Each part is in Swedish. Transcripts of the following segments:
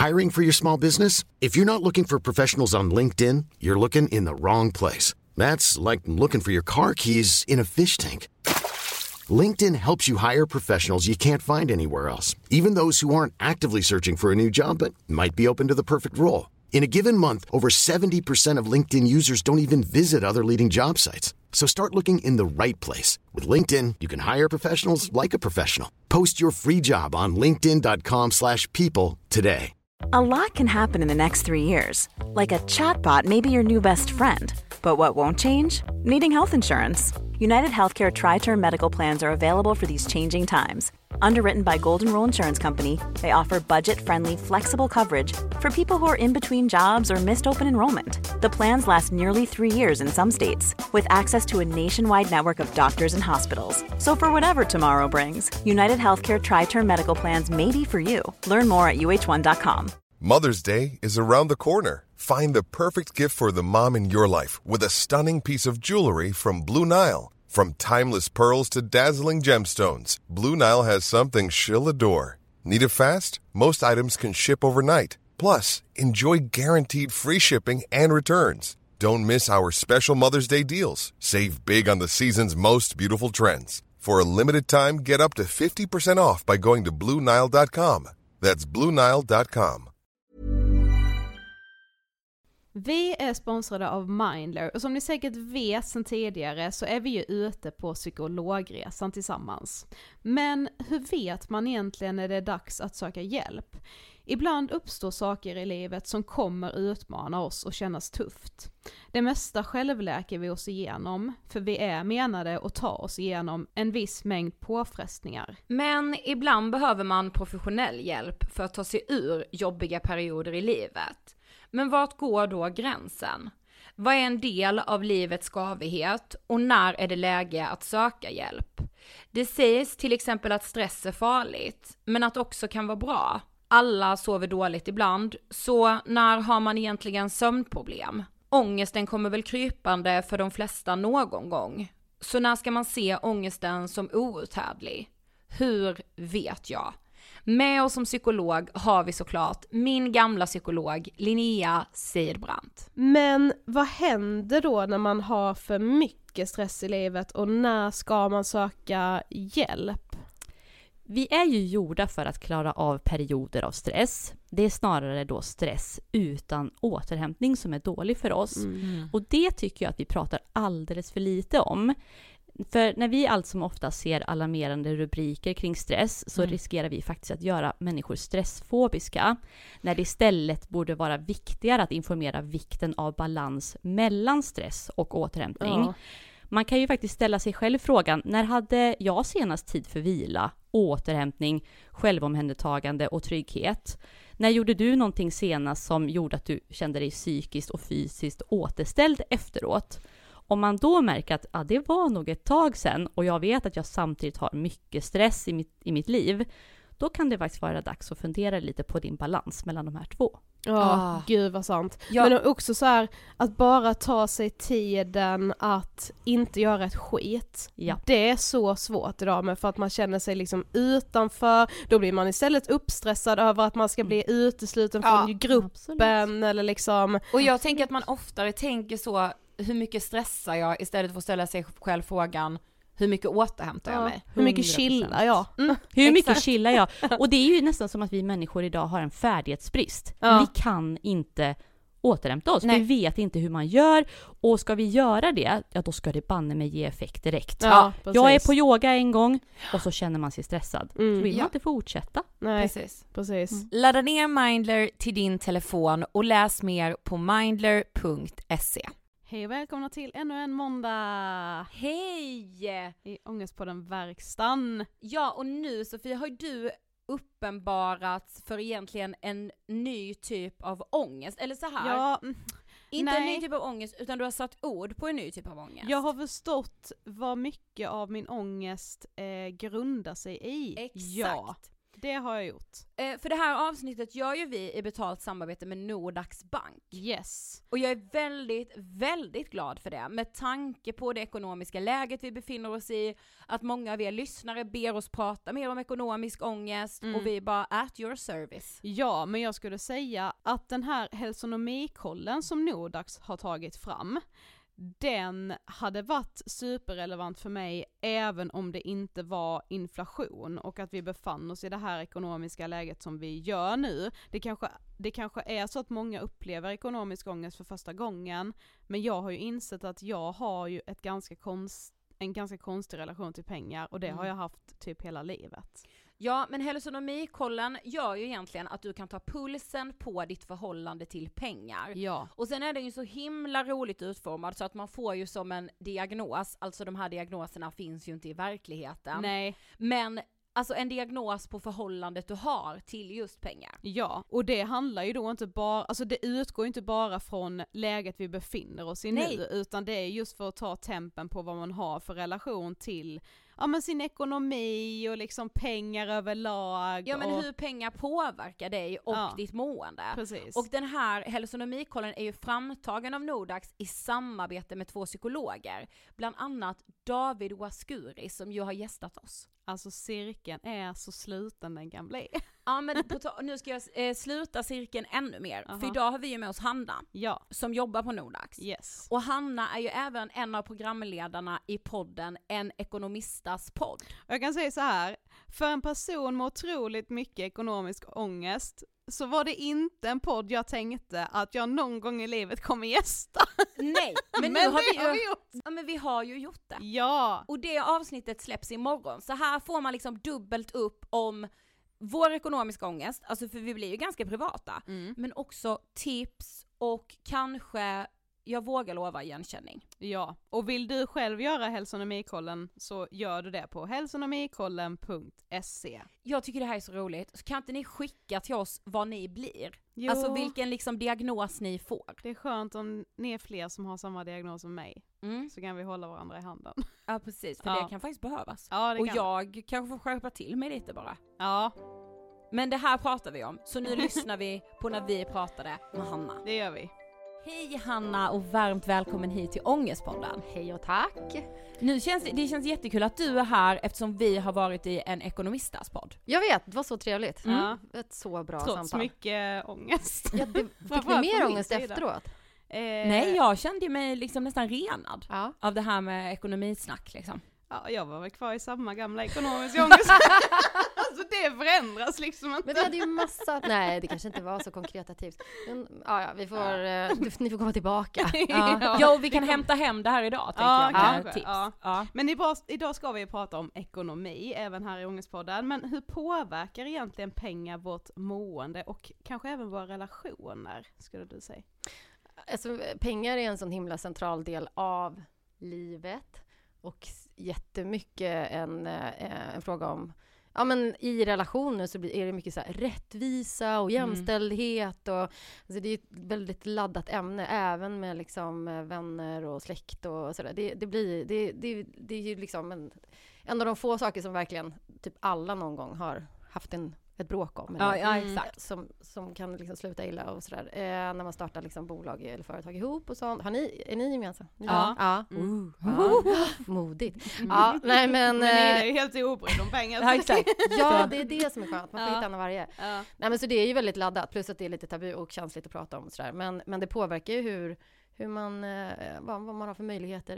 Hiring for your small business? If you're not looking for professionals on LinkedIn, you're looking in the wrong place. That's like looking for your car keys in a fish tank. LinkedIn helps you hire professionals you can't find anywhere else, even those who aren't actively searching for a new job but might be open to the perfect role. In a given month, over 70% of LinkedIn users don't even visit other leading job sites. So start looking in the right place. With LinkedIn, you can hire professionals like a professional. Post your free job on linkedin.com/people today. A lot can happen in the next 3 years. Like a chatbot may be your new best friend. But what won't change? Needing health insurance. United Healthcare Tri-Term Medical Plans are available for these changing times. Underwritten by Golden Rule Insurance Company, they offer budget-friendly, flexible coverage for people who are in between jobs or missed open enrollment. The plans last nearly 3 years in some states, with access to a nationwide network of doctors and hospitals. So for whatever tomorrow brings, United Healthcare Tri-Term Medical Plans may be for you. Learn more at uh1.com. Mother's Day is around the corner. Find the perfect gift for the mom in your life with a stunning piece of jewelry from Blue Nile. From timeless pearls to dazzling gemstones, Blue Nile has something she'll adore. Need it fast? Most items can ship overnight. Plus, enjoy guaranteed free shipping and returns. Don't miss our special Mother's Day deals. Save big on the season's most beautiful trends. For a limited time, get up to 50% off by going to BlueNile.com. That's BlueNile.com. Vi är sponsrade av Mindler och som ni säkert vet sedan tidigare så är vi ju ute på psykologresan tillsammans. Men hur vet man egentligen när det är dags att söka hjälp? Ibland uppstår saker i livet som kommer utmana oss och kännas tufft. Det mesta självläker vi oss igenom, för vi är menade att ta oss igenom en viss mängd påfrestningar. Men ibland behöver man professionell hjälp för att ta sig ur jobbiga perioder i livet. Men vart går då gränsen? Vad är en del av livets skavighet och när är det läge att söka hjälp? Det sägs till exempel att stress är farligt, men att också kan vara bra. Alla sover dåligt ibland, så när har man egentligen sömnproblem? Ångesten kommer väl krypande för de flesta någon gång. Så när ska man se ångesten som outhärdlig? Hur vet jag? Med oss som psykolog har vi såklart min gamla psykolog Linnea Seidbrant. Men vad händer då när man har för mycket stress i livet och när ska man söka hjälp? Vi är ju gjorda för att klara av perioder av stress. Det är snarare då stress utan återhämtning som är dålig för oss. Och det tycker jag att vi pratar alldeles för lite om. För när vi allt som ofta ser alarmerande rubriker kring stress så riskerar vi faktiskt att göra människor stressfobiska. När det istället borde vara viktigare att informera vikten av balans mellan stress och återhämtning. Ja. Man kan ju faktiskt ställa sig själv frågan, när hade jag senast tid för vila, återhämtning, självomhändertagande och trygghet? När gjorde du någonting senast som gjorde att du kände dig psykiskt och fysiskt återställd efteråt? Om man då märker att det var nog ett tag sedan och jag vet att jag samtidigt har mycket stress i mitt liv, då kan det faktiskt vara dags att fundera lite på din balans mellan de här två. Ja, gud vad sant. Ja. Men också så här, att bara ta sig tiden att inte göra ett skit. Ja. Det är så svårt idag, men för att man känner sig liksom utanför, då blir man istället uppstressad över att man ska bli utesluten från gruppen. Absolut. Eller liksom. Och jag tänker att man oftare tänker så, hur mycket stressar jag, istället för att ställa sig själv frågan, hur mycket återhämtar jag mig? Hur mycket chillar jag? Hur mycket chillar jag? Och det är ju nästan som att vi människor idag har en färdighetsbrist. Vi kan inte återhämta oss. Vi vet inte hur man gör. Och ska vi göra det, då ska det banne mig ge effekt direkt. Jag är på yoga en gång och så känner man sig stressad. Så vill man inte fortsätta. Nej, precis. Ladda ner Mindler till din telefon och läs mer på mindler.se. Hej och välkomna till ännu en måndag. Hej! I Ångestpodden Verkstan. Ja, och nu Sofie har du uppenbarat för egentligen en ny typ av ångest. Eller så här. Ja, inte en ny typ av ångest, utan du har satt ord på en ny typ av ångest. Jag har förstått vad mycket av min ångest grundar sig i. Exakt. Ja. det har jag gjort. För det här avsnittet gör ju vi i betalt samarbete med Nordax Bank. Yes. Och jag är väldigt, väldigt glad för det. Med tanke på det ekonomiska läget vi befinner oss i. Att många av er lyssnare ber oss prata mer om ekonomisk ångest. Och vi bara at your service. Ja, men jag skulle säga att den här hälsonomikollen som Nordax har tagit fram, den hade varit superrelevant för mig även om det inte var inflation och att vi befann oss i det här ekonomiska läget som vi gör nu. Det kanske är så att många upplever ekonomisk ångest för första gången, men jag har ju insett att jag har ju en ganska konstig relation till pengar och det har jag haft typ hela livet. Ja, men hälsonomikollen gör ju egentligen att du kan ta pulsen på ditt förhållande till pengar. Ja. Och sen är den ju så himla roligt utformad så att man får ju som en diagnos, alltså de här diagnoserna finns ju inte i verkligheten. Nej. Men alltså en diagnos på förhållandet du har till just pengar. Ja, och det handlar ju då inte bara, alltså det utgår ju inte bara från läget vi befinner oss i nu, utan det är just för att ta tempen på vad man har för relation till sin ekonomi och liksom pengar överlag. Ja, men hur pengar påverkar dig och ditt mående. Precis. Och den här hälsonomikollen är ju framtagen av Nordax i samarbete med 2 psykologer. Bland annat David Waskuri som ju har gästat oss. Alltså cirkeln är så sluten den kan bli. Ja, men nu ska jag sluta cirkeln ännu mer. För idag har vi ju med oss Hanna som jobbar på Nordax. Yes. Och Hanna är ju även en av programledarna i podden En ekonomistas podd. Jag kan säga så här, för en person med otroligt mycket ekonomisk ångest så var det inte en podd jag tänkte att jag någon gång i livet kommer gästa. Nej, men nu har vi gjort. Ja, men vi har ju gjort det. Ja. Och det avsnittet släpps imorgon. Så här får man liksom dubbelt upp om vår ekonomiska ångest, alltså för vi blir ju ganska privata, men också tips och kanske, jag vågar lova, igenkänning. Ja, och vill du själv göra hälsonomikollen så gör du det på hälsonomikollen.se. Jag tycker det här är så roligt. Så kan inte ni skicka till oss vad ni blir? Jo. Alltså vilken liksom diagnos ni får. Det är skönt om ni är fler som har samma diagnos som mig. Så kan vi hålla varandra i handen. Ja, precis. För det kan faktiskt behövas. Ja, det och kan. jag kanske får skärpa till mig lite bara. Ja. Men det här pratar vi om. Så nu lyssnar vi på när vi pratade med Hanna. Det gör vi. Hej Hanna och varmt välkommen hit till Ångestpodden. Hej och tack. Det känns jättekul att du är här eftersom vi har varit i en ekonomistas podd. Jag vet, det var så trevligt. Ett så bra Trots samtal. mycket ångest. Ja, fick du mer ångest efteråt? Nej, jag kände mig liksom nästan renad av det här med ekonomisnack liksom. Ja, jag var väl kvar i samma gamla ekonomiska ångest. Alltså det förändras liksom inte. Men vi hade ju massa, nej det kanske inte var så konkreta tips. Men, vi får, ni får komma tillbaka. Ja, vi kan hämta hem det här idag tänker jag. Tips. Ja. Men idag ska vi prata om ekonomi, även här i Ångestpodden. Men hur påverkar egentligen pengar vårt mående och kanske även våra relationer, skulle du säga? Alltså, pengar är en sån himla central del av livet. Och jättemycket en fråga om, i relationer så är det mycket så här rättvisa och jämställdhet och alltså det är ett väldigt laddat ämne även med liksom vänner och släkt och sådär. Det är ju liksom en av de få saker som verkligen typ alla någon gång har haft ett bråk om. Exakt. Som kan liksom sluta illa och sådär. När man startar liksom bolag eller företag ihop och sånt. Är ni gemensamma? Ja. Modigt. Ja, nej men ni är ju helt obrydd om pengar. Ja, exakt. Ja, det är det som är skönt. Man får hitta en av varje. Nej, men så det är ju väldigt laddat. Plus att det är lite tabu och känsligt att prata om och sådär. Men det påverkar ju hur man, vad man har för möjligheter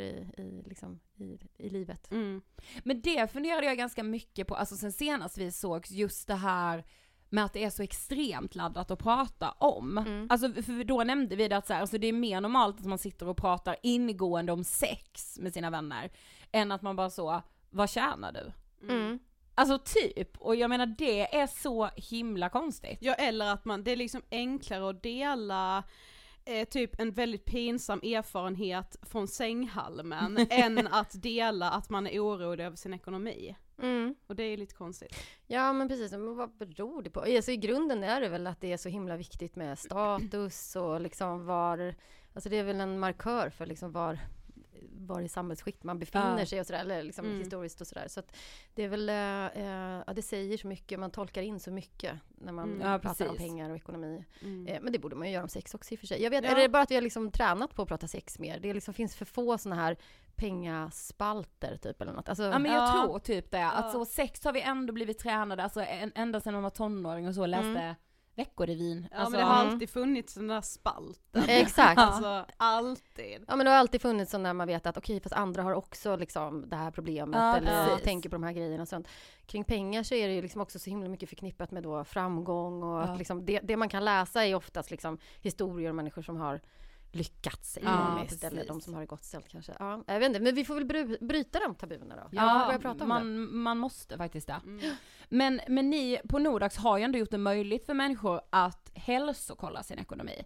i livet. Men det funderade jag ganska mycket på, alltså sen senast vi såg just det här med att det är så extremt laddat att prata om. Alltså för då nämnde vi det att så här, alltså det är mer normalt att man sitter och pratar ingående om sex med sina vänner än att man bara så, vad tjänar du? Alltså typ, och jag menar det är så himla konstigt. Ja, eller att det är liksom enklare att dela typ en väldigt pinsam erfarenhet från sänghalmen än att dela att man är orolig över sin ekonomi. Och det är lite konstigt. Ja, men precis. Men vad beror det på? Alltså, i grunden är det väl att det är så himla viktigt med status och liksom alltså det är väl en markör för liksom var var i samhällsskikt man befinner sig och sådär, eller liksom historiskt och sådär. Så att det är väl, det säger så mycket, man tolkar in så mycket när man pratar om pengar och ekonomi. Men det borde man ju göra om sex också i och för sig. Jag vet, är det bara att vi har liksom tränat på att prata sex mer? Det liksom finns för få såna här pengaspalter typ eller något. Alltså, ja, men jag tror typ det. Alltså sex har vi ändå blivit tränade, alltså ända sedan man var tonåring och så läste Veckorevyn. Ja, men det har alltid funnits den där spalten. Exakt. Alltså, alltid. Ja, men det har alltid funnits så när man vet att okej, fast andra har också liksom det här problemet eller tänker på de här grejerna och sånt. Kring pengar så är det ju liksom också så himla mycket förknippat med då framgång och att liksom det man kan läsa är oftast liksom historier om människor som har lyckats ekonomiskt eller de som har det gott ställt kanske. Ja, jag vet inte, men vi får väl bryta de tabuerna då. Ja, man måste faktiskt det. Men ni på Nordax har ju ändå gjort det möjligt för människor att hälsokolla sin ekonomi.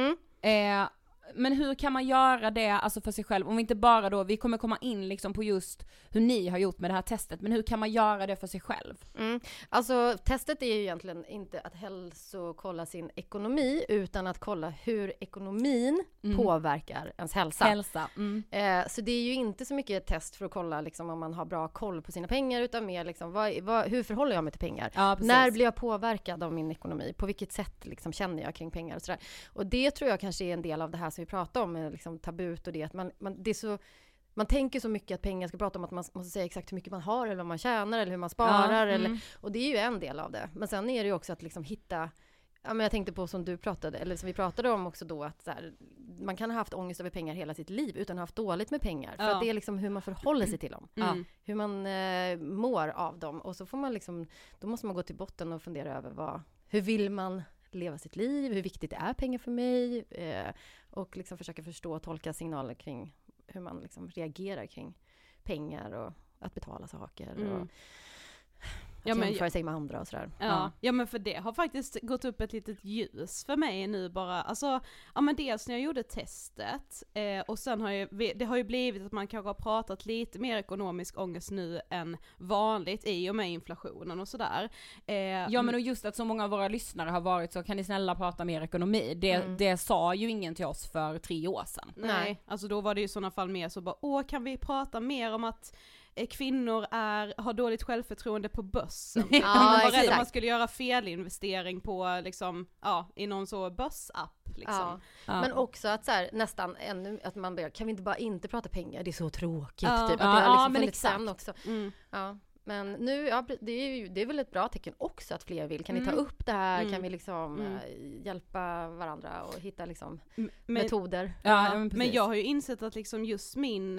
Men hur kan man göra det alltså för sig själv? Om vi inte bara då, vi kommer komma in liksom på just hur ni har gjort med det här testet, men hur kan man göra det för sig själv? Alltså testet är ju egentligen inte att hälsokolla sin ekonomi, utan att kolla hur ekonomin påverkar ens hälsa. Så det är ju inte så mycket ett test för att kolla liksom, om man har bra koll på sina pengar, utan mer liksom, hur förhåller jag mig till pengar? När blir jag påverkad av min ekonomi? På vilket sätt liksom, känner jag kring pengar och sådär? Och det tror jag kanske är en del av det här som vi pratar om, liksom, tabut och det att det är så, man tänker så mycket att pengar ska prata om att man måste säga exakt hur mycket man har eller vad man tjänar eller hur man sparar eller, och det är ju en del av det. Men sen är det ju också att liksom hitta, ja, men jag tänkte på som du pratade, eller som vi pratade om också då, att så här, man kan ha haft ångest över pengar hela sitt liv utan att ha haft dåligt med pengar. För att det är liksom hur man förhåller sig till dem. Hur man mår av dem. Och så får man liksom, då måste man gå till botten och fundera över hur vill man leva sitt liv, hur viktigt är pengar för mig, och liksom försöka förstå och tolka signaler kring hur man liksom reagerar kring pengar och att betala saker och jämföra sig med andra och sådär. Ja, men för det har faktiskt gått upp ett litet ljus för mig nu bara. Alltså, ja men dels när jag gjorde testet och sen det har ju blivit att man kanske har pratat lite mer ekonomisk ångest nu än vanligt i och med inflationen och sådär. Ja, men och just att så många av våra lyssnare har varit så, kan ni snälla prata mer ekonomi? Det sa ju ingen till oss för 3 år sedan. Nej, alltså då var det ju i sådana fall mer så bara, kan vi prata mer om att kvinnor har dåligt självförtroende på börsen. Man var rädd att man skulle göra felinvestering på liksom, i någon så börsapp liksom. Men också att så här, nästan ännu att man kan vi inte bara inte prata pengar, det är så tråkigt typ, att det har liksom funnits sen också. Men nu, det är väl ett bra tecken också att fler vill. Kan ni ta upp det här? Kan vi liksom hjälpa varandra och hitta liksom metoder? Men jag har ju insett att liksom just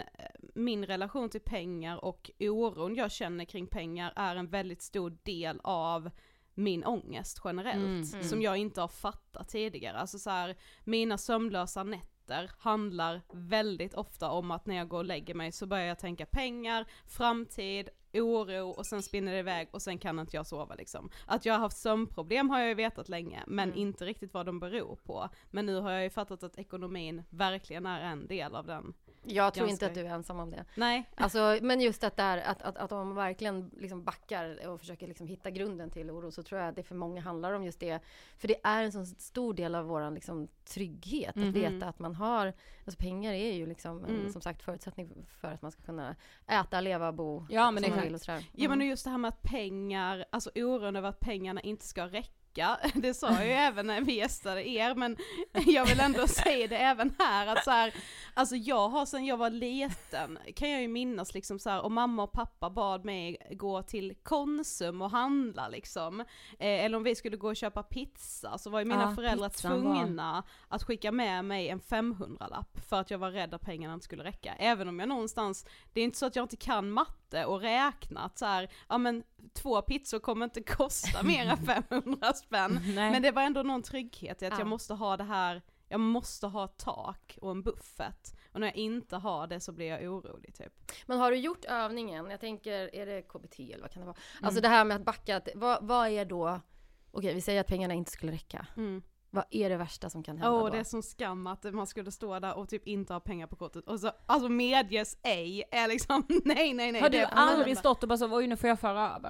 min relation till pengar och oron jag känner kring pengar är en väldigt stor del av min ångest generellt. Som jag inte har fattat tidigare. Alltså så här, mina sömnlösa nätter handlar väldigt ofta om att när jag går och lägger mig så börjar jag tänka pengar, framtid, oro och sen spinner det iväg och sen kan inte jag sova liksom. Att jag har haft sömnproblem har jag ju vetat länge, men inte riktigt vad de beror på. Men nu har jag ju fattat att ekonomin verkligen är en del av den. Jag tror inte att du är ensam om det. Nej. Alltså, men just att, att om man verkligen liksom backar och försöker liksom hitta grunden till oro, så tror jag att det för många handlar om just det. För det är en så stor del av vår liksom trygghet att veta att man har, alltså pengar är ju liksom som sagt förutsättning för att man ska kunna äta, leva, bo. Ja, men det och sådär. Ja, men just det här med att pengar, alltså oron över att pengarna inte ska räcka. Det sa jag ju även när vi gästade er, men jag vill ändå säga det även här att så här, alltså jag har sen jag var liten kan jag ju minnas liksom så här, och mamma och pappa bad mig gå till Konsum och handla liksom, eller om vi skulle gå och köpa pizza så var ju mina föräldrar tvungna att skicka med mig en 500-lapp för att jag var rädd att pengarna inte skulle räcka, även om jag någonstans, det är inte så att jag inte kan matte och räknat så här, ja men 2 pizzor kommer inte kosta mer än 500 spänn. Men det var ändå någon trygghet i att jag måste ha det här, jag måste ha tak och en buffert. Och när jag inte har det så blir jag orolig typ. Men har du gjort övningen? Jag tänker, är det KBT eller vad kan det vara? Alltså det här med att backa, vad är då, okej, vi säger att pengarna inte skulle räcka. Vad är det värsta som kan hända då? Det är som skam att man skulle stå där och typ inte ha pengar på kortet. Och så, alltså medges ej är liksom, nej. Har du aldrig stått och bara så, oj nu får jag föra över?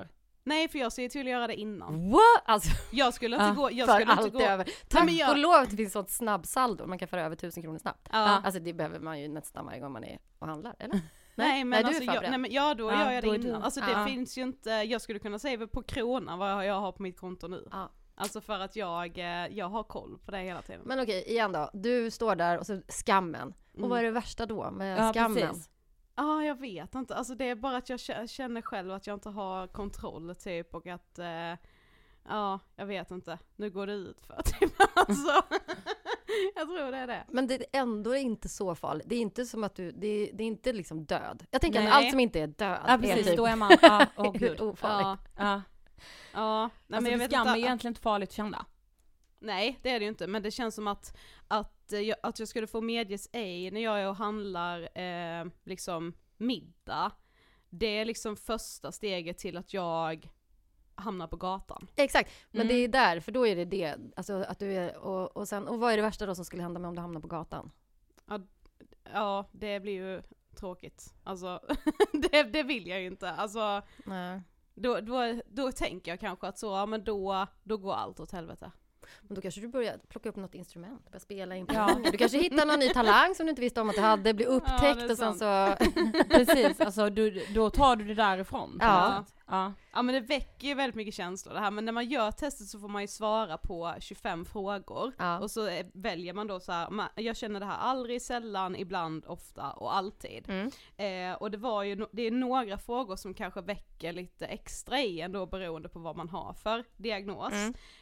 Nej, för jag ser till att göra det innan. What? Alltså, Jag skulle inte gå... Jag för skulle allt inte gå... över. Tack och lov att det finns sånt snabbsaldo. Man kan föra över 1000 kronor snabbt. Ja. Alltså det behöver man ju nästan varje gång man är och handlar, eller? Nej, men du alltså, är då förberedd. gör jag då det är du. innan. Alltså det finns ju inte... Jag skulle kunna säga på kronan vad jag har på mitt konto nu. Ja. Alltså för att jag har koll på det hela tiden. Men okej, igen då. Du står där och så skammen. Och vad är det värsta då med skammen? Precis. Ja, jag vet inte. Alltså det är bara att jag känner själv att jag inte har kontroll typ och att ja, jag vet inte. Nu går det ut för typ. Alltså, jag tror det är det. Men det är ändå inte så farligt. Det är inte som att det är inte liksom död. Jag tänker Nej. att allt som inte är död Ja, precis. är typ Då är man... gud. ofarligt. Ja. Ja, nej, Alltså, men jag vet skam inte. är egentligen inte farligt att känna. Nej, det är det ju inte. Men det känns som att jag skulle få medges ej när jag är och handlar liksom middag. Det är liksom första steget till att jag hamnar på gatan. Exakt, men det är där, för då är det alltså att du är, och vad är det värsta då som skulle hända med om du hamnar på gatan? Ja, det blir ju tråkigt. Alltså, det vill jag ju inte. Alltså, Nej. då tänker jag kanske att så, ja, men då går allt åt helvete. Men då kanske du börjar plocka upp något instrument, börja spela in. Du kanske hittar någon ny talang som du inte visste om att du hade, blir upptäckt och sen så... Precis, alltså då tar du det därifrån. Ja. Ja, men det väcker ju väldigt mycket känslor det här, men när man gör testet så får man ju svara på 25 frågor och så väljer man då så här, jag känner det här aldrig, sällan, ibland, ofta och alltid. Och det är några frågor som kanske väcker lite extra i ändå beroende på vad man har för diagnos.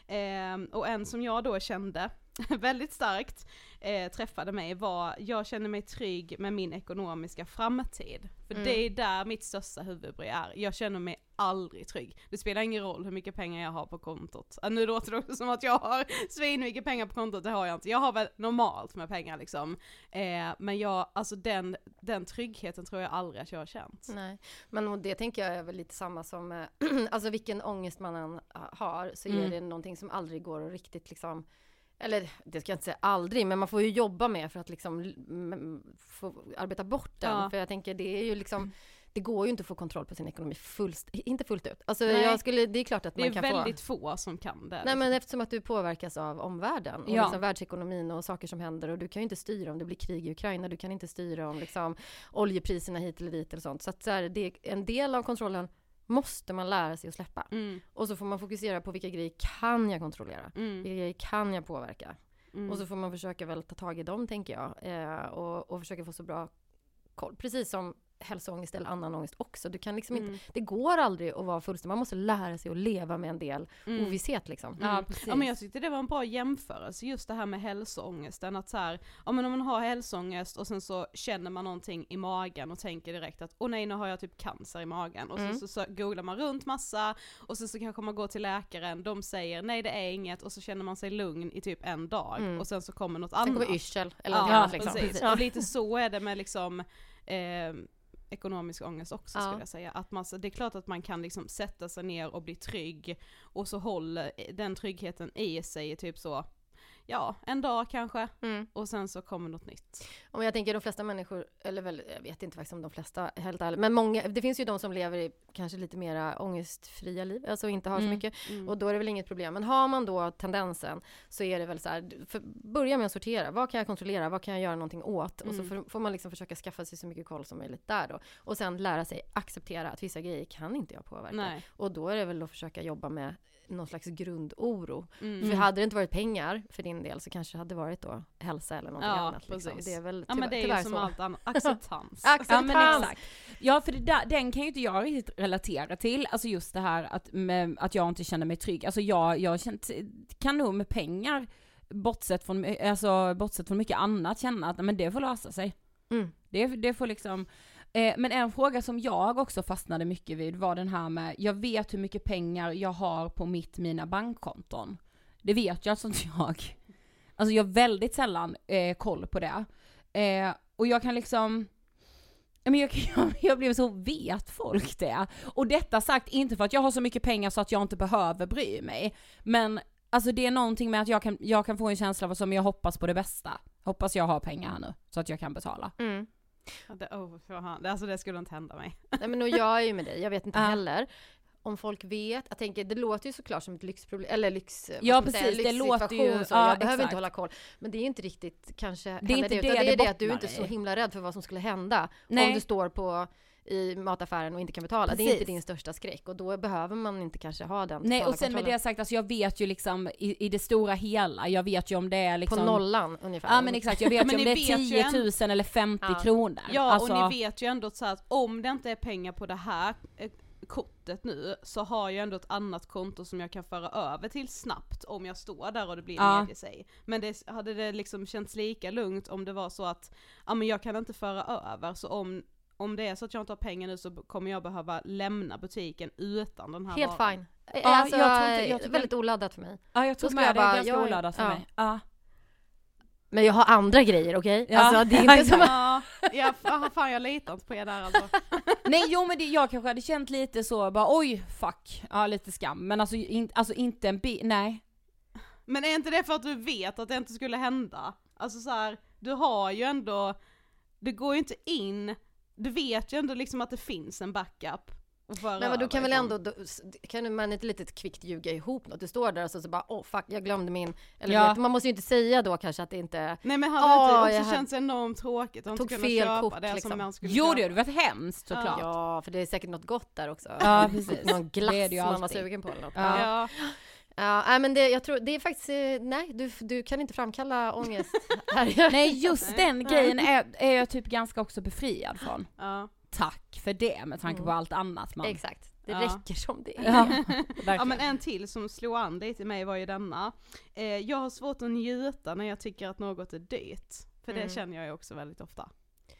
Och en som jag då kände väldigt starkt träffade mig var, jag känner mig trygg med min ekonomiska framtid. För det är där mitt största huvudbry är. Jag känner mig aldrig trygg. Det spelar ingen roll hur mycket pengar jag har på kontot. Nu låter det också som att jag har svin mycket pengar på kontot, det har jag inte. Jag har väl normalt med pengar liksom. Men alltså den tryggheten tror jag aldrig att jag har känt. Nej, men det tänker jag är väl lite samma som, alltså vilken ångest man än har så är det någonting som aldrig går att riktigt liksom, eller det ska jag inte säga aldrig, men man får ju jobba med för att liksom få arbeta bort den. För jag tänker det är ju liksom, det går ju inte att få kontroll på sin ekonomi inte fullt ut. Alltså det är klart att man kan få. Det är väldigt få som kan det. Nej, men eftersom att du påverkas av omvärlden och liksom världsekonomin och saker som händer, och du kan ju inte styra om det blir krig i Ukraina, du kan inte styra om liksom oljepriserna hit eller dit eller sånt. Så att så här, det är en del av kontrollen måste man lära sig att släppa. Och så får man fokusera på vilka grejer kan jag kontrollera. Vilka grejer kan jag påverka. Och så får man försöka väl ta tag i dem, tänker jag. Och försöka få så bra koll. Precis som hälsoångest eller annan ångest också. Du kan liksom inte, det går aldrig att vara fullständig. Man måste lära sig att leva med en del ovisshet liksom. Ja, men jag tyckte det var en bra jämförelse, just det här med hälsoångesten, att så här, ja, men om man har hälsoångest och sen så känner man någonting i magen och tänker direkt att nej, nu har jag typ cancer i magen, och så googlar man runt massa och så kanske man går till läkaren, de säger nej, det är inget, och så känner man sig lugn i typ en dag och sen så kommer något annat. Sen kommer yrsel eller något annat liksom. Precis. Och lite så är det med liksom ekonomisk ångest också, skulle jag säga. Att det är klart att man kan liksom sätta sig ner och bli trygg, och så håller den tryggheten i sig typ så, ja, en dag kanske, och sen så kommer något nytt. Om jag tänker de flesta människor, eller väl, jag vet inte faktiskt om de flesta, helt ärligt, men många, det finns ju de som lever i kanske lite mera ångestfria liv, alltså inte har så mycket, och då är det väl inget problem. Men har man då tendensen, så är det väl så här, börja med att sortera, vad kan jag kontrollera, vad kan jag göra någonting åt, och så får man liksom försöka skaffa sig så mycket koll som möjligt där då, och sen lära sig acceptera att vissa grejer kan inte jag påverka. Nej. Och då är det väl att försöka jobba med någon slags grundoro. För hade det inte varit pengar för din del, så kanske det hade varit då hälsa eller någonting annat. Liksom. Det är väl men det är ju som så. allt annat, acceptans. Ja, men exakt. Ja, för den kan ju inte jag riktigt relatera till. Alltså just det här att jag inte känner mig trygg. Alltså jag kan nog med pengar, bortsett från mycket annat, känna att men det får lösa sig. Det får liksom... Men en fråga som jag också fastnade mycket vid var den här med, jag vet hur mycket pengar jag har på mina bankkonton. Det vet jag alltså inte jag. Alltså jag har väldigt sällan koll på det. Och jag kan liksom... Men jag blev så, vet folk det? Och detta sagt inte för att jag har så mycket pengar så att jag inte behöver bry mig. Men alltså det är någonting med att jag kan få en känsla av som jag hoppas på det bästa. Hoppas jag har pengar här nu så att jag kan betala. Alltså det skulle inte hända mig. Nej, men och jag är ju med dig. Jag vet inte heller om folk vet, jag tänker, det låter ju såklart som ett lyxproblem, eller Ja, precis, det låter ju, så jag behöver inte hålla koll. Men det är ju inte riktigt kanske det är inte det, utan det är det att du inte är så i. himla rädd för vad som skulle hända Nej. om du står i mataffären och inte kan betala. Precis. Det är inte din största skräck och då behöver man inte kanske ha den Nej, totala och sen med kontrollen. det sagt, alltså jag vet ju liksom i det stora hela, jag vet ju om det är liksom... På nollan ungefär. Ja men exakt, jag vet ju Men om det ni är vet ju 10 000 eller 50 kronor. Ja, alltså... och ni vet ju ändå så att om det inte är pengar på det här kortet nu, så har jag ändå ett annat konto som jag kan föra över till snabbt om jag står där och det blir en sig. Men hade det liksom känts lika lugnt om det var så att men jag kan inte föra över, så om det är så att jag inte har pengar nu så kommer jag behöva lämna butiken utan den här Helt varan. fine. Ja, Alltså, jag tror väldigt oladdat för mig. Ja, jag tror ska med jag det är bara- ganska jag är- oladdat för ja. mig. Ja. Men jag har andra grejer, okej? Ja. Alltså, det är inte som Fan jag litar inte på er där alltså. Nej, jo men jag kanske hade känt lite så, bara oj, fuck, ja lite skam. Men alltså inte en nej. Men är inte det för att du vet att det inte skulle hända? Alltså så här, du har ju ändå, det går ju inte in, du vet ju ändå liksom att det finns en backup. Men vad, du kan väl ändå, kan man inte lite kvickt ljuga ihop något? Du står där och så bara, fuck, jag glömde min, eller Ja. vet, man måste ju inte säga då kanske att det inte... Nej men hade det jag inte känts enormt tråkigt att tog inte kunna fel köpa kort, det liksom. som man skulle Jo, köpa. det hade varit hemskt såklart. Ja, för det är säkert något gott där också. Ja, precis. Någon glass Det är det ju man var alltid. sugen på eller något. Ja. Ja, nej, men jag tror, det är faktiskt, nej, du kan inte framkalla ångest här. Nej, just den grejen är jag typ ganska också befriad från. Ja. Tack för det, med tanke på allt annat man... Exakt, det Ja. räcker som det är. Ja, Ja verkligen. men en till som slog an lite i mig var ju denna. Jag har svårt att njuta när jag tycker att något är dyrt. För det känner jag ju också väldigt ofta.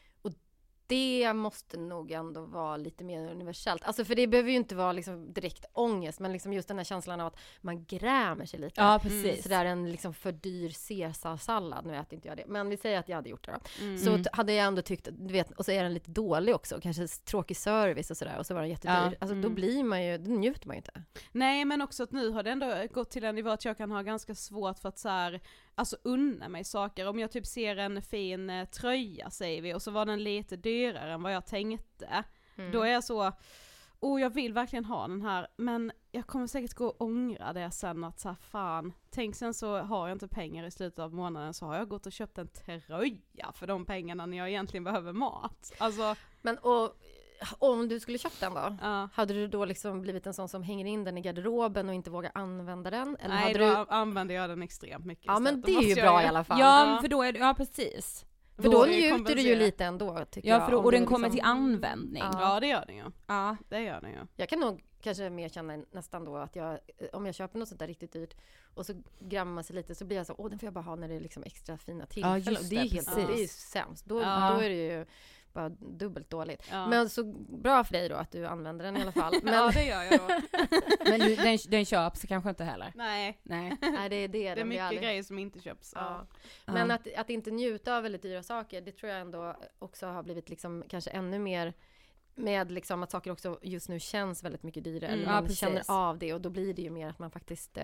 Det måste nog ändå vara lite mer universellt. Alltså för det behöver ju inte vara liksom direkt ångest, men liksom just den här känslan av att man grämer sig lite. Ja, precis. Sådär en liksom för dyr caesarsallad, nu äter inte jag det. Men vi säger att jag hade gjort det då. Mm. Så hade jag ändå tyckt, du vet, och så är den lite dålig också. Kanske tråkig service och sådär, och så var den jättedyr. Ja. Alltså då blir man ju, då njuter man ju inte. Nej men också att nu har det ändå gått till en nivå att jag kan ha ganska svårt för att så här, alltså unna mig saker. Om jag typ ser en fin tröja säger vi, och så var den lite dyrare än vad jag tänkte. Då är jag så, jag vill verkligen ha den här, men jag kommer säkert gå och ångra det sen, att så här, fan, tänk sen så har jag inte pengar i slutet av månaden, så har jag gått och köpt en tröja för de pengarna när jag egentligen behöver mat. Alltså, Men om du skulle köpt den då? ja. Hade du då liksom blivit en sån som hänger in den i garderoben och inte vågar använda den? Eller Nej, hade då du... använder jag den extremt mycket Ja, men istället. det Då är ju måste bra jag i alla fall. Ja, för då är det, ja precis. För då är det njuter du ju kompensera. lite ändå, tycker Ja, jag. för då, om och du den kommer liksom- till användning. Ja. Ja, det gör den ju. Ja. Det gör den ju. Jag kan nog kanske mer känna nästan då att om jag köper något sånt där riktigt dyrt och så grämmer man sig lite, så blir jag så, den får jag bara ha när det är liksom extra fina tillfällen. just Och det är det, helt, precis. det är ju sämst. Då Ja. är det ju bara dubbelt dåligt. Ja. Men så bra för dig då att du använder den i alla fall. Men Ja, det gör jag då. Men den köps kanske inte heller. Nej, Nej. nej, det är det är den blir mycket aldrig. grejer som inte köps. Ja. Ja. Men att inte njuta av väldigt dyra saker, det tror jag ändå också har blivit liksom kanske ännu mer med liksom att saker också just nu känns väldigt mycket dyrare. Eller Ja, man precis. känner av det, och då blir det ju mer att man faktiskt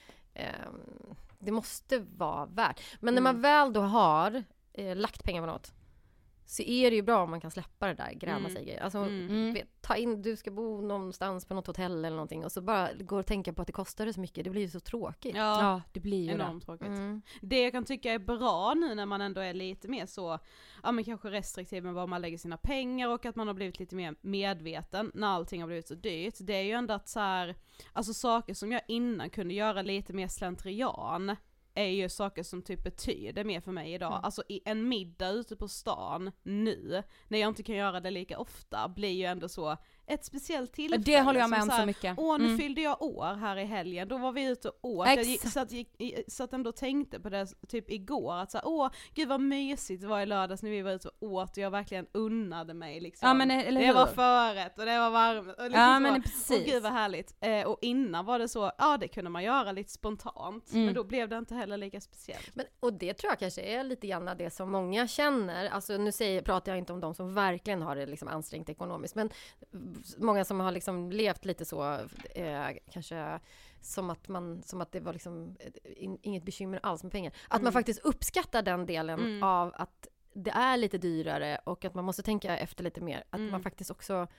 det måste vara värt. Men när man väl då har lagt pengar på något, så är det ju bra om man kan släppa det där, gräma sig i grejer. Alltså, ta in, du ska bo någonstans på något hotell eller någonting, och så bara går och tänka på att det kostar så mycket. Det blir ju så tråkigt. Ja, Ja, det blir ju enormt tråkigt. Mm. Det jag kan tycka är bra nu när man ändå är lite mer så, ja men kanske restriktiv med var man lägger sina pengar, och att man har blivit lite mer medveten när allting har blivit så dyrt. Det är ju ändå att så här, alltså saker som jag innan kunde göra lite mer slentrian är ju saker som typ betyder mer för mig idag. Alltså en middag ute på stan nu, när jag inte kan göra det lika ofta, blir ju ändå så ett speciellt tillfälle. Det håller jag med som om så här, så mycket. Nu fyllde jag år här i helgen, då var vi ute och åt. Jag satt ändå och tänkte på det typ igår, att så gud vad mysigt det var i lördags när vi var ute och åt, och jag verkligen unnade mig liksom. Ja, men eller det hur? var förrätt och det var varmt. Och liksom Ja, så. men precis. Och gud vad härligt. Och innan var det så, det kunde man göra lite spontant, men då blev det inte heller lika speciellt. Men, och det tror jag kanske är lite grann det som många känner. Alltså nu pratar jag inte om de som verkligen har det liksom ansträngt ekonomiskt, men många som har liksom levt lite så, kanske som att det var liksom inget bekymmer alls med pengar. Att man faktiskt uppskattar den delen av att det är lite dyrare, och att man måste tänka efter lite mer. Att man faktiskt också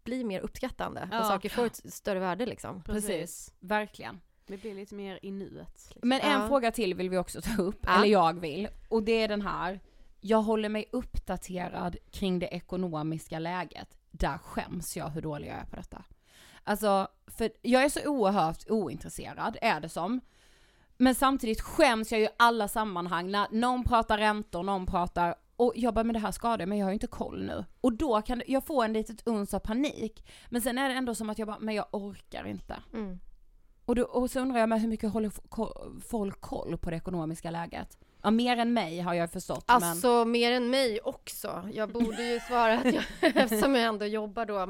blir mer uppskattande Ja. och saker får ett större värde liksom. Precis, verkligen. Det blir lite mer i nuet. Liksom. Men en fråga till vill vi också ta upp, Ja. eller jag vill. Och det är den här. Jag håller mig uppdaterad kring det ekonomiska läget. Där skäms jag hur dålig jag är på detta. Alltså, för jag är så oerhört ointresserad, är det som. Men samtidigt skäms jag ju i alla sammanhang när någon pratar räntor, någon pratar... Och jag bara, men det här skadar men jag har ju inte koll nu. Och då kan jag få en litet uns av panik. Men sen är det ändå som att jag bara, men jag orkar inte. Mm. Och så undrar jag med hur mycket håller folk koll på det ekonomiska läget? Ja, mer än mig har jag förstått. Alltså mer än mig också. Jag borde ju svara att eftersom jag ändå jobbar då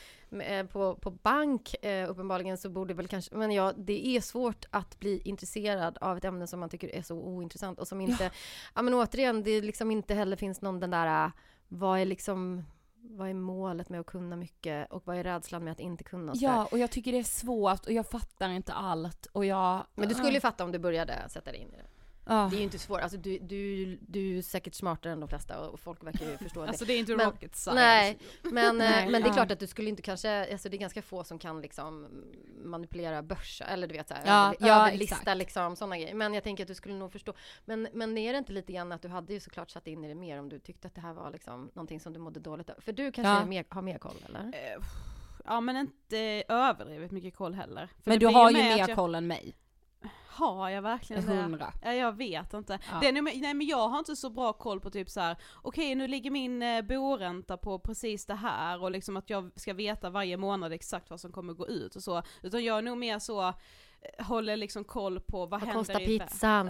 på bank uppenbarligen så borde väl kanske, men det är svårt att bli intresserad av ett ämne som man tycker är så ointressant och som inte, ja men återigen, det liksom inte heller finns någon den där, vad är målet med att kunna mycket och vad är rädslan med att inte kunna? Ja, och jag tycker det är svårt och jag fattar inte allt och men du skulle ju fatta om du började sätta dig in i det. Ja. Det är ju inte svårt, alltså du är säkert smartare än de flesta och folk verkar ju förstå det. Alltså det är inte rocket science. Nej, men det är klart att du skulle inte kanske, alltså det är ganska få som kan liksom manipulera börser eller du vet så här, överlista liksom sådana grejer. Men jag tänker att du skulle nog förstå. Men är det inte lite grann att du hade ju såklart satt in i det mer om du tyckte att det här var liksom någonting som du mådde dåligt av? För du kanske har mer koll, eller? Ja, men inte överdrivet mycket koll heller. För men du har ju mer koll än mig. Har jag verkligen 100. Ja, jag vet inte. Ja. Nej, men jag har inte så bra koll på typ så här. Okej, nu ligger min boränta på precis det här och liksom att jag ska veta varje månad exakt vad som kommer gå ut och så. Utan jag är nog mer så, håller liksom koll på vad händer kostar i pizzan?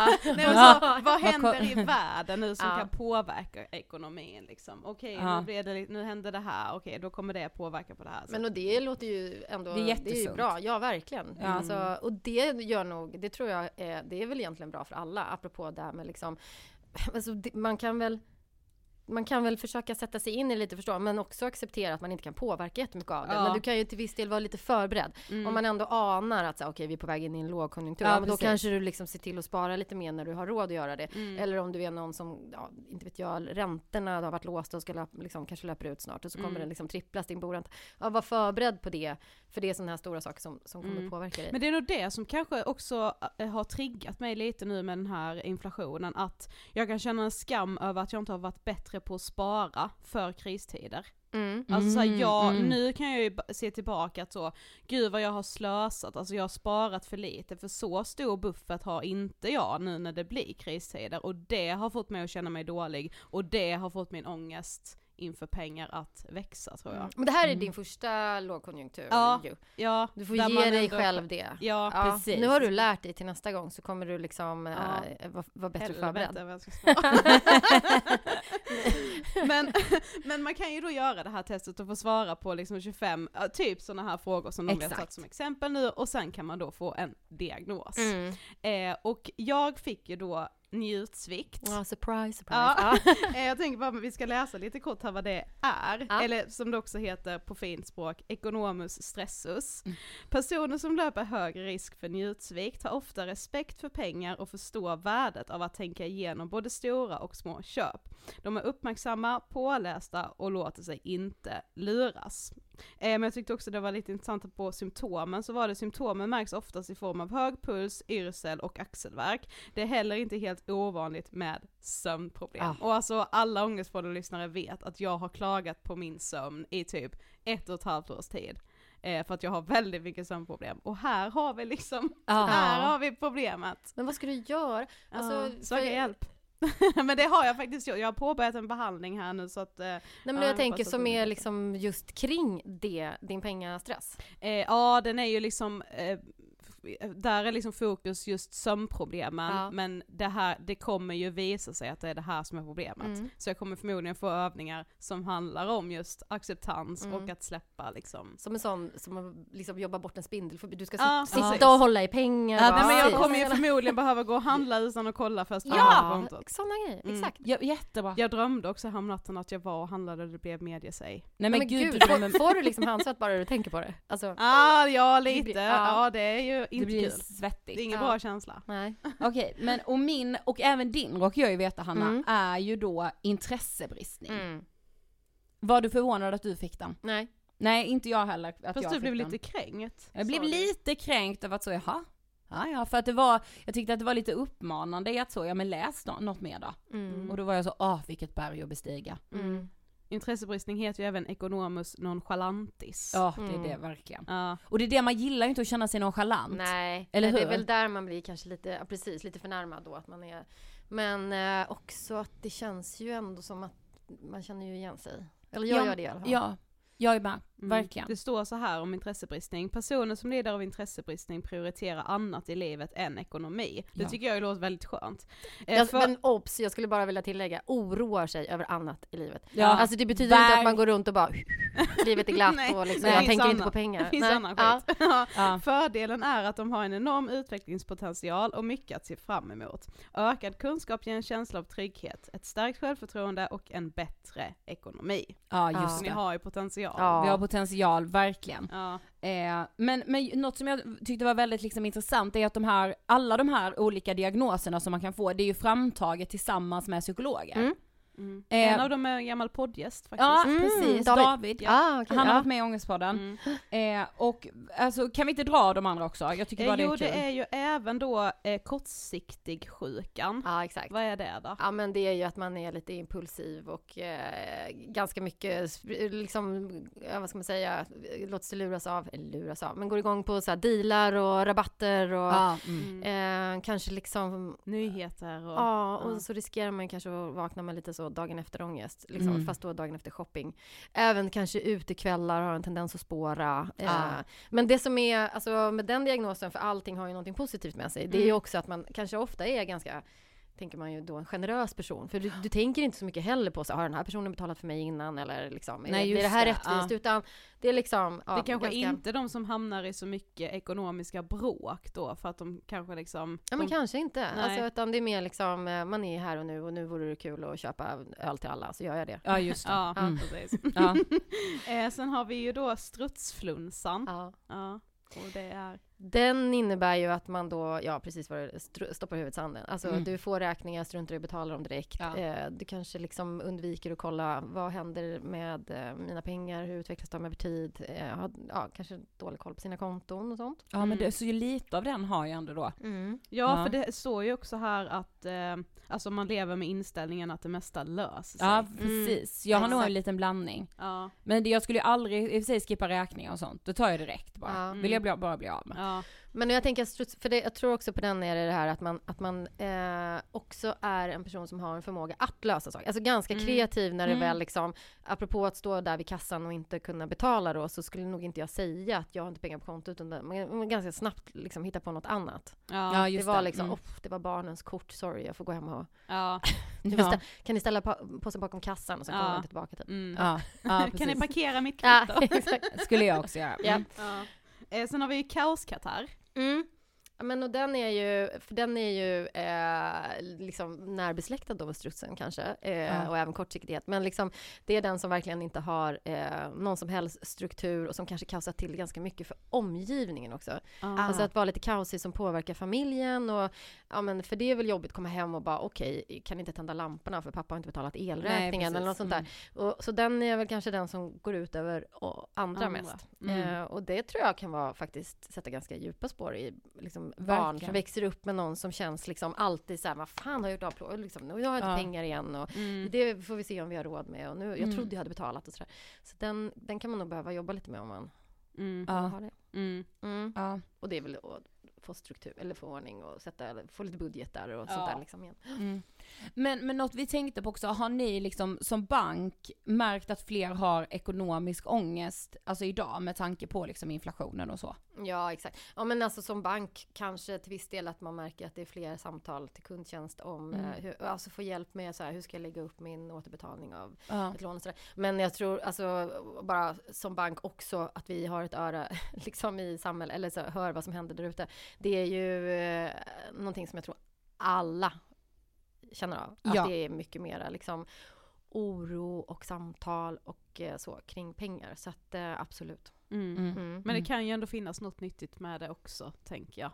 Vad händer i världen nu som kan påverka ekonomin liksom. Okej, nu händer det här. Okej, då kommer det påverka på det här. Men och det låter ju ändå, det är ju bra. Ja, verkligen. Alltså, och det gör nog, det tror jag det är väl egentligen bra för alla, apropå det här med liksom, alltså, man kan väl försöka sätta sig in i lite, förstå, men också acceptera att man inte kan påverka jättemycket av det. Men du kan ju till viss del vara lite förberedd. Om man ändå anar att okej, vi är på väg in i en lågkonjunktur. Men då kanske du liksom ser till att spara lite mer när du har råd att göra det. Eller om du är någon som, inte vet jag, räntorna har varit låsta och ska liksom, kanske löper ut snart. Och så kommer den liksom tripplas din boränta. Var förberedd på det. För det är sådana här stora saker som kommer påverka dig. Men det är nog det som kanske också har triggat mig lite nu med den här inflationen. Att jag kan känna en skam över att jag inte har varit bättre på att spara för kristider. Alltså så här, nu kan jag ju se tillbaka att så, gud vad jag har slösat, alltså jag har sparat för lite, för så stor buffert har inte jag nu när det blir kristider, och det har fått mig att känna mig dålig, och det har fått min ångest inför pengar att växa, tror jag. Men det här är din första lågkonjunktur. Ja, du får ge dig själv det. Ja, precis. Nu har du lärt dig till nästa gång, så kommer du liksom vara bättre förberedd. men man kan ju då göra det här testet och få svara på liksom 25 typ sådana här frågor som de har tagit som exempel nu, och sen kan man då få en diagnos. Och jag fick ju då njutsvikt. Surprise. Jag tänker bara att vi ska läsa lite kort här vad det är. Eller som det också heter på fint språk, ekonomus stressus. Personer som löper högre risk för njutsvikt har ofta respekt för pengar och förstår värdet av att tänka igenom både stora och små köp. De är uppmärksamma, pålästa och låter sig inte luras. Men jag tyckte också det var lite intressant på symptomen, så var det symptomen märks oftast i form av hög puls, yrsel och axelvärk. Det är heller inte helt ovanligt med sömnproblem. Och alltså alla ångestpoddlyssnare vet att jag har klagat på min sömn i typ 1,5 års tid. För att jag har väldigt mycket sömnproblem. Och här har vi liksom, här har vi problemet. Men vad ska du göra? Alltså, söka hjälp. Men det har jag faktiskt gjort. Jag har påbörjat en behandling här nu, så att... Nej, men jag tänker som är liksom just kring din pengastress. Den är ju liksom... där är liksom fokus just sömnproblemen, men det kommer ju visa sig att det är det här som är problemet. Så jag kommer förmodligen få övningar som handlar om just acceptans och att släppa liksom. Som en sån som liksom jobbar bort en spindel. Du ska sitta och hålla i pengar. Nej, men jag kommer ju förmodligen behöva gå och handla utan att kolla först. Sådana grejer, exakt. Jättebra. Jag drömde också häromnatten att jag var och handlade och det blev medie-sig. Nej men gud, får du liksom handsvett bara du tänker på det? Alltså, ja, lite. Det är ju inte blir kul. Svettigt. Det är ingen bra känsla. Nej. Okej, men och min och även din råkar jag ju veta, Hanna, är ju då intressebristning. Var du förvånad att du fick den? Nej. Nej, inte jag heller. Fast du blev lite kränkt. Jag blev lite kränkt av att så, jaha. Ja, för att jag tyckte att det var lite uppmanande i att så, ja men läs något mer då. Och då var jag så, vilket berg att bestiga. Intressebristning heter ju även ekonomus nonchalantis. Ja, det är det verkligen. Ja. Och det är det, man gillar ju inte att känna sig nonchalant. Nej, eller hur? Det är väl där man blir kanske lite, precis, lite förnärmad då att man är. Men också att det känns ju ändå som att man känner ju igen sig. Eller jag gör det i alla fall. Ja, jag är med. Verkligen. Det står så här om intressebristning. Personer som lider av intressebristning prioriterar annat i livet än ekonomi. Det tycker jag låter väldigt skönt. Men obs, jag skulle bara vilja tillägga, oroar sig över annat i livet. Ja. Alltså det betyder inte att man går runt och bara livet är glatt och liksom, jag tänker inte på pengar. Det finns annan skit. Ja. Fördelen är att de har en enorm utvecklingspotential och mycket att se fram emot. Ökad kunskap ger en känsla av trygghet, ett starkt självförtroende och en bättre ekonomi. Ja, just Så det. ni har ju potential. Ja. Vi har potential, verkligen. Ja. Men något som jag tyckte var väldigt liksom intressant är att alla de här olika diagnoserna som man kan få, det är ju framtaget tillsammans med psykologer. En av dem är en gammal poddgäst faktiskt. Ja, precis. David. Ja. Okay, han har varit med i Ångestpodden. Och alltså, kan vi inte dra de andra också? Jag tycker bara det är kul. Det är ju även då kortsiktig sjukan. Ja, exakt. Vad är det då? Ja, men det är ju att man är lite impulsiv och ganska mycket liksom, vad ska man säga, låter sig luras av, men går igång på så här dealar och rabatter och kanske liksom nyheter och så riskerar man kanske att vakna med lite så dagen efter ångest, liksom, fast då dagen efter shopping. Även kanske utekvällar har en tendens att spåra. Men det som är, alltså med den diagnosen, för allting har ju någonting positivt med sig, det är ju också att man kanske ofta är ganska, tänker man ju då, en generös person. För du tänker inte så mycket heller på så har den här personen betalat för mig innan eller liksom, är det här rättvist? Utan det är liksom... det kanske inte de som hamnar i så mycket ekonomiska bråk då, för att de kanske liksom... Ja, men kanske inte. Alltså, utan det är mer liksom, man är här och nu vore det kul att köpa öl till alla, så gör jag det. Ja, just det. Precis. Sen har vi ju då strutsflunsan. Ja. Och det är... Den innebär ju att man då, precis vad det stoppar huvudet i sanden. Alltså du får räkningar, struntar i att betala dem direkt. Du kanske liksom undviker att kolla vad händer med mina pengar, hur utvecklas de över tid. Kanske dålig koll på sina konton och sånt. Ja, men det är så ju lite av den har jag ändå då. Ja, för det står ju också här att alltså man lever med inställningen att det mesta löser sig. Ja, precis. Jag har nog en liten blandning. Ja. Men jag skulle ju aldrig i och för sig skippa räkningar och sånt. Då tar jag direkt bara. Vill jag bara bli av med. Ja. Men jag tänker, för jag tror också på den är det här att man också är en person som har en förmåga att lösa saker. Alltså ganska kreativ när det väl liksom, apropå att stå där vid kassan och inte kunna betala då, så skulle nog inte jag säga att jag har inte pengar på kontot, utan man ganska snabbt liksom hitta på något annat. Ja, just det var liksom, det var barnens kort, sorry, jag får gå hem och... Ja. Kan ni ställa påsen bakom kassan och så kommer jag inte tillbaka typ. Kan ni parkera mitt kvitto? Skulle jag också göra. Sen har vi ju kaoskatarr. Men och den är ju liksom närbesläktad då med strutsen kanske, och även kortsiktighet, men liksom det är den som verkligen inte har någon som helst struktur och som kanske kaosar till ganska mycket för omgivningen också. Alltså att vara lite kaosig som påverkar familjen och men för det är väl jobbigt att komma hem och bara okej, kan inte tända lamporna för pappa har inte betalat elräkningen eller något sånt där. Och så den är väl kanske den som går ut över andra mest. Och det tror jag kan vara faktiskt sätta ganska djupa spår i liksom barn som växer upp med någon som känns liksom alltid så här, vad fan har jag gjort av liksom, nu har jag inte pengar igen och det får vi se om vi har råd med och nu, jag trodde jag hade betalat och sådär. Så den kan man nog behöva jobba lite med om man har det. Och det är väl att få struktur eller få ordning och få lite budget där och sånt där liksom igen. Men något vi tänkte på också, har ni liksom som bank märkt att fler har ekonomisk ångest alltså idag med tanke på liksom inflationen och så? Ja, exakt. Ja, men alltså som bank kanske till viss del att man märker att det är fler samtal till kundtjänst om alltså få hjälp med så här, hur ska jag lägga upp min återbetalning av ett lån och sådär. Men jag tror alltså bara som bank också att vi har ett öra liksom i samhället eller så hör vad som händer där ute. Det är ju någonting som jag tror alla känner av. Att det är mycket mera liksom oro och samtal och så kring pengar. Så att absolut. Men det kan ju ändå finnas något nyttigt med det också, tänker jag.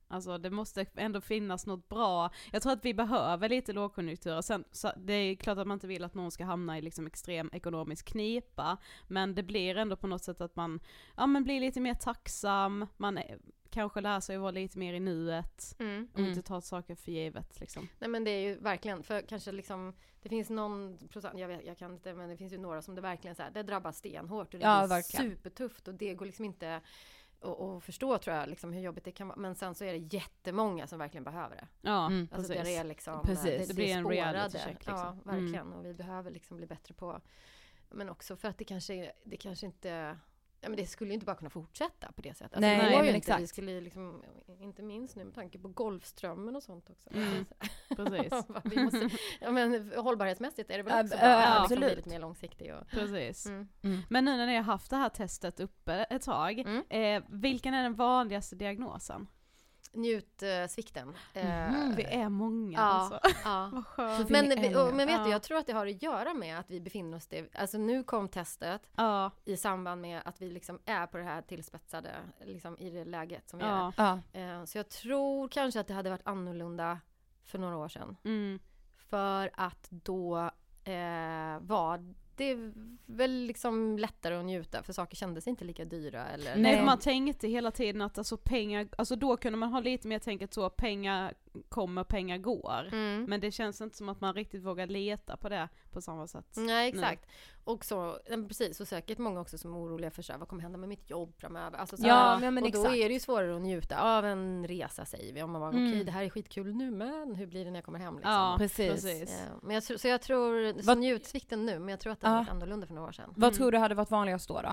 Alltså det måste ändå finnas något bra. Jag tror att vi behöver lite lågkonjunktur. Sen, så det är klart att man inte vill att någon ska hamna i liksom extrem ekonomisk knipa. Men det blir ändå på något sätt att man blir lite mer tacksam. Man kanske lär sig att vara lite mer i nuet. Och inte ta saker för givet. Liksom. Nej, men det är ju verkligen, för kanske liksom, det finns någon procent, jag kan inte, men det finns ju några som det verkligen så här, det drabbar stenhårt och det blir verkligen supertufft och det går liksom inte och förstå, tror jag, liksom, hur jobbigt det kan vara. Men sen så är det jättemånga som verkligen behöver det. Ja, alltså precis. det är liksom, Det blir en reality check. Liksom. Ja, verkligen. Och vi behöver liksom bli bättre på, men också för att det kanske inte, ja, men det skulle ju inte bara kunna fortsätta på det sättet. Alltså, Nej, det var ju men inte, exakt. vi skulle ju liksom, inte minst nu med tanke på Golfströmmen och sånt också. Precis. Vi måste, ja, men hållbarhetsmässigt är det väl också absolut. liksom lite mer långsiktig. Och, Precis. Men nu när ni har haft det här testet uppe ett tag, vilken är den vanligaste diagnosen? Njutsvikten. Vi är många Ja, alltså. ja. Vad skönt. Men vet du, jag tror att det har att göra med att vi befinner oss alltså nu kom testet i samband med att vi liksom är på det här tillspetsade liksom i det läget som vi är. Så jag tror kanske att det hade varit annorlunda för några år sedan. För att då var det väl liksom lättare att njuta, för saker kändes inte lika dyra. Eller? Nej, man tänkte hela tiden att alltså pengar, alltså då kunde man ha lite mer tänket så, pengar kommer, pengar går. Men det känns inte som att man riktigt vågar leta på det på samma sätt. Nej, exakt. Nu. Och så, precis, och säkert många också som är oroliga för så här, vad kommer hända med mitt jobb framöver? Alltså, så här, men och då är det ju svårare att njuta av en resa, säger vi. Om man bara, okej, det här är skitkul nu, men hur blir det när jag kommer hem? Liksom? Ja, precis. Men jag tror, så njutsvikten nu, men jag tror att det var annorlunda för några år sedan. Vad tror du hade varit vanligast då?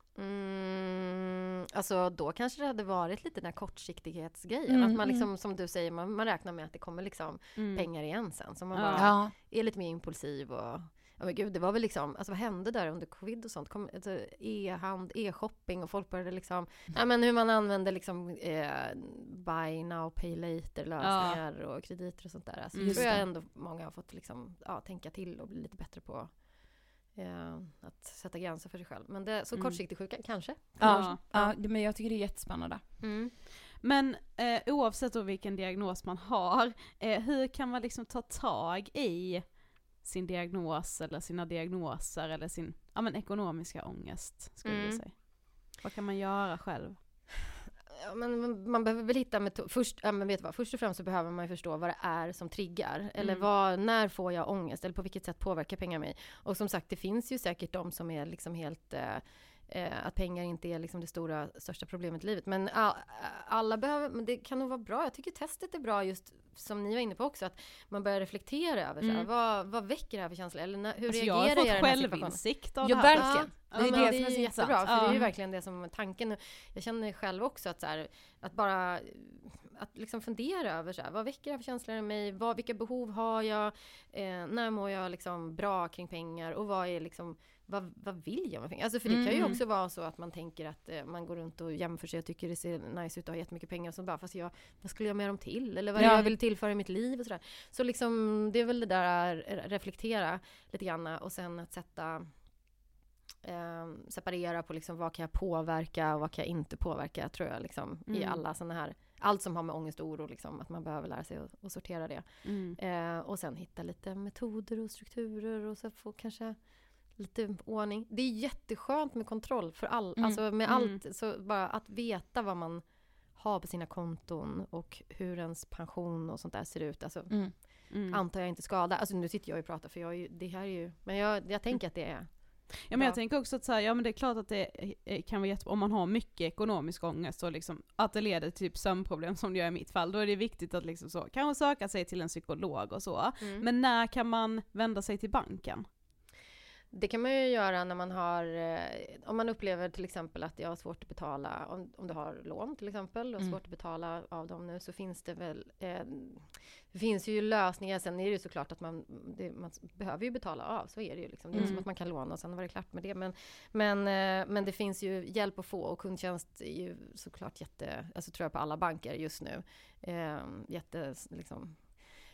Alltså då kanske det hade varit lite den här kortsiktighetsgrejen. Att man liksom, som du säger, man räknar med att det kommer liksom pengar igen sen. Så man bara är lite mer impulsiv och men gud, det var väl liksom, alltså vad hände där under covid och sånt? Alltså, e-shopping och folk började liksom, men hur man använder liksom buy now, pay later lösningar och krediter och sånt där. Alltså, tror jag ändå många har fått liksom, tänka till och bli lite bättre på att sätta gränser för sig själv. Men det, så kortsiktig sjuka, kanske. Ja, men jag tycker det är jättespännande. Men oavsett då vilken diagnos man har, hur kan man liksom ta tag i sin diagnos eller sina diagnoser eller sin ekonomiska ångest, skulle jag säga. Vad kan man göra själv? Ja, men man behöver väl hitta först och främst så behöver man ju förstå vad det är som triggar. Eller när får jag ångest? Eller på vilket sätt påverkar pengar mig? Och som sagt, det finns ju säkert de som är liksom helt att pengar inte är liksom det största problemet i livet. Men alla behöver, men det kan nog vara bra. Jag tycker testet är bra, just som ni var inne på också, att man börjar reflektera över så här, vad väcker det här för känslor? Eller hur reagerar jag i den här situationen? Jag har fått självinsikt av det här. Verkligen. Det är det som är jättebra, för det är ju verkligen det som är tanken. Jag känner själv också att så här, att liksom fundera över så här, vad väcker det här för känslor i mig? Vilka behov har jag? När mår jag liksom bra kring pengar? Och vad är liksom, vad vill jag med pengar? Alltså, för det kan ju också vara så att man tänker att man går runt och jämför sig och tycker det ser nice ut att ha jättemycket pengar, så bara, fast vad skulle jag med dem till? Eller vad är det jag vill tillföra i mitt liv och sådär. Så liksom, det är väl det där reflektera lite grann, och sen att separera på liksom, vad kan jag påverka och vad kan jag inte påverka, tror jag liksom, i alla såna här, allt som har med ångest och oro liksom, att man behöver lära sig att sortera det. Och sen hitta lite metoder och strukturer och så få kanske lite ordning. Det är jätteskönt med kontroll för alltså med allt, så bara att veta vad man har på sina konton och hur ens pension och sånt där ser ut, alltså antar jag inte skada. Alltså nu sitter jag och pratar, för det här är ju, men jag tänker att det är. Ja, men jag tänker också att så här, men det är klart att det kan vara jättebra om man har mycket ekonomisk ångest och liksom, att det leder till typ sömnproblem som det gör i mitt fall. Då är det viktigt att liksom så, kan man söka sig till en psykolog och så. Men när kan man vända sig till banken? Det kan man ju göra när man har, om man upplever till exempel att jag har svårt att betala, om du har lån till exempel och svårt att betala av dem nu, så finns det väl, det finns ju lösningar. Sen är det ju såklart att man behöver ju betala av, så är det ju liksom. Det är som att man kan låna och sen var det klart med det. Men det finns ju hjälp att få, och kundtjänst är ju såklart alltså tror jag på alla banker just nu, jätte liksom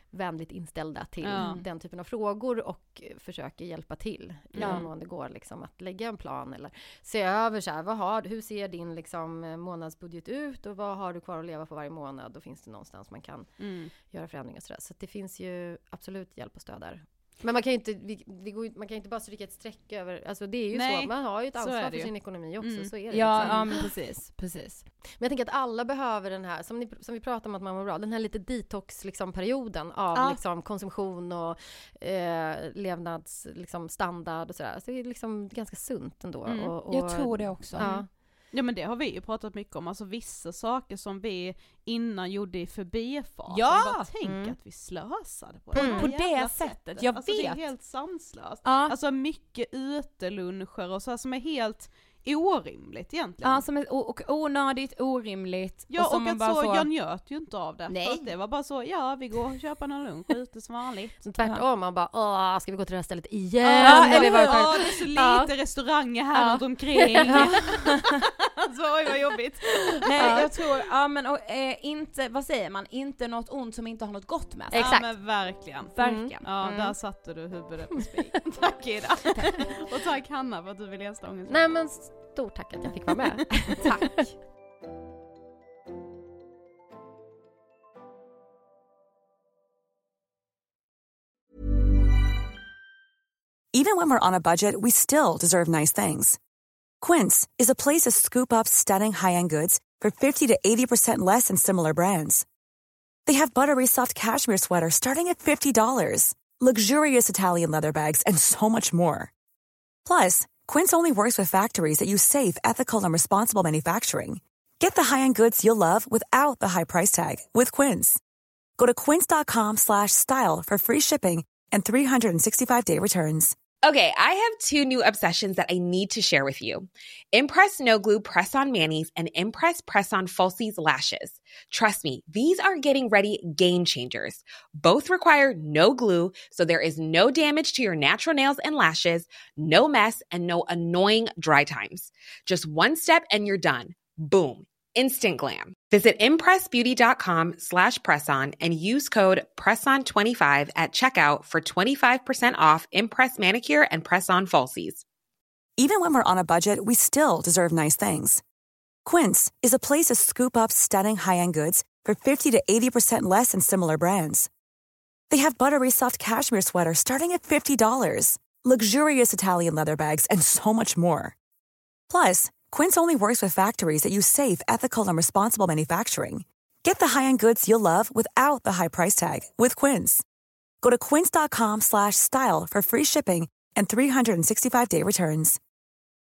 vänligt inställda till den typen av frågor och försöker hjälpa till i den mån det går liksom, att lägga en plan eller se över så här, hur ser din liksom, månadsbudget ut och vad har du kvar att leva på varje månad. Då finns det någonstans man kan göra förändringar och sådär. Så det finns ju absolut hjälp och stöd där. Men man kan ju inte, man kan inte bara stryka ett streck över, alltså det är ju så, man har ju ett ansvar för sin ekonomi också, så är det. Ja, men precis. Men jag tänker att alla behöver den här, som vi pratar om att man mår bra, den här lite detox liksom, perioden av liksom, konsumtion och levnads liksom, standard och sådär. Så det är liksom ganska sunt ändå. Och, jag tror det också. Ja, men det har vi ju pratat mycket om. Alltså vissa saker som vi innan gjorde i förbifart. Ja! Bara tänk att vi slösade på det sättet. Jag vet. Det är helt sanslöst. Alltså mycket uteluncher och så här som är helt orimligt egentligen. Ja, som är och onödigt, orimligt. Ja, och att så jag njöt ju inte av det. Nej. För att det var bara så, vi går och köper någon lunch ute som vanligt. Tvärtom, man bara, ska vi gå till det här stället igen? Det är så lite restauranger här runt omkring. Så, oj vad jobbigt. Nej, jag tror, inte, vad säger man? Inte något ont som inte har något gott med sig. Exakt. Ja, men verkligen. Ja, där satte du huvudet på spiken. Tack Ida. Och tack Hanna för att du ville gästa Ångest. Nej, men stort tack att jag fick vara med. Tack. Even when we're on a budget, we still deserve nice things. Quince is a place to scoop up stunning high-end goods for 50 to 80% less than similar brands. They have buttery soft cashmere sweaters starting at $50, luxurious Italian leather bags, and so much more. Plus, Quince only works with factories that use safe, ethical, and responsible manufacturing. Get the high-end goods you'll love without the high price tag with Quince. Go to quince.com/style for free shipping and 365-day returns. Okay, I have two new obsessions that I need to share with you. Impress No Glue Press-On Manis and Impress Press-On Falsies Lashes. Trust me, these are getting ready game changers. Both require no glue, so there is no damage to your natural nails and lashes, no mess, and no annoying dry times. Just one step and you're done. Boom. Instant glam. Visit impressbeauty.com/presson and use code PRESSON25 at checkout for 25% off Impress Manicure and Press-On Falsies. Even when we're on a budget, we still deserve nice things. Quince is a place to scoop up stunning high-end goods for 50 to 80% less than similar brands. They have buttery soft cashmere sweaters starting at $50, luxurious Italian leather bags, and so much more. Plus, Quince only works with factories that use safe, ethical, and responsible manufacturing. Get the high-end goods you'll love without the high price tag with Quince. Go to quince.com/style for free shipping and 365-day returns.